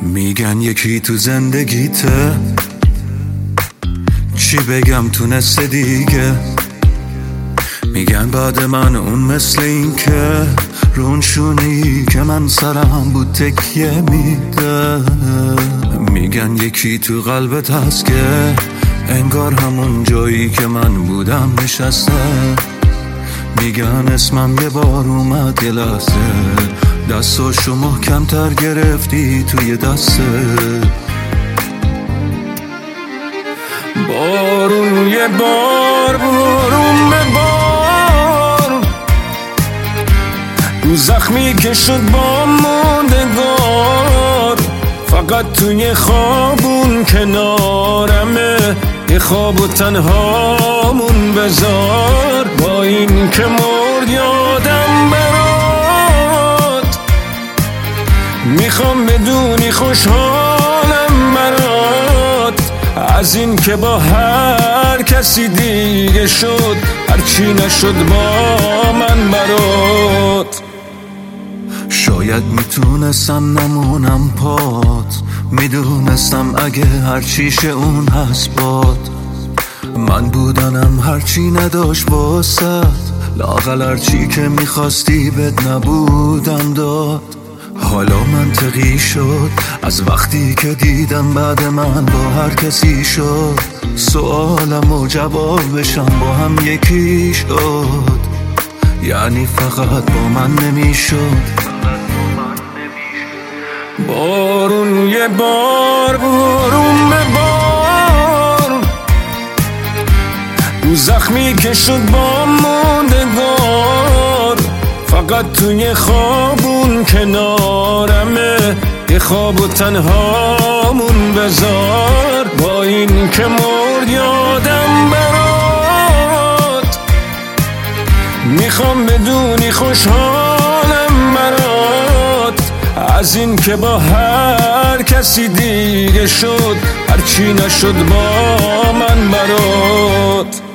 میگن یکی تو زندگیته، چی بگم تونسته دیگه. میگن بعد من اون مثل این که رون شونی که من سرم بود تکیه میده. میگن یکی تو قلبت هست که انگار همون جایی که من بودم نشسته. میگن اسمم یه بار اومد یه لحظه، دستاشو محکم‌تر گرفتی توی دسته. بارون یه بار بارون به بار، رو زخمی که شد با موندگار. فقط توی خوابون کنارمه، یه خواب و تنهامون بذار. با این که مرد یادم برات، میخوام بدونی خوشحالم برات. از این که با هر کسی دیگه شد، هرچی نشد با من برات. شاید میتونستم نمونم پات، میدونستم اگه هرچیشه اون هست باد. من بودنم هرچی نداشت واسد، لااقل هرچی که میخواستی بد نبودم داد. حالا منطقی شد از وقتی که دیدم بعد من با هر کسی شد. سوالم و جوابشم با هم یکی شد، یعنی فقط با من نمیشد. بارون یه بار بارون به بار، رو زخمی که شد با موندگار. فقط توی خوابون کنارمه، یه خواب و تنهامون بذار. با این که مرد یادم برات، میخوام بدونی خوشحالم برات. از این که با هر کسی دیگه شد، هرچی نشد با من برات.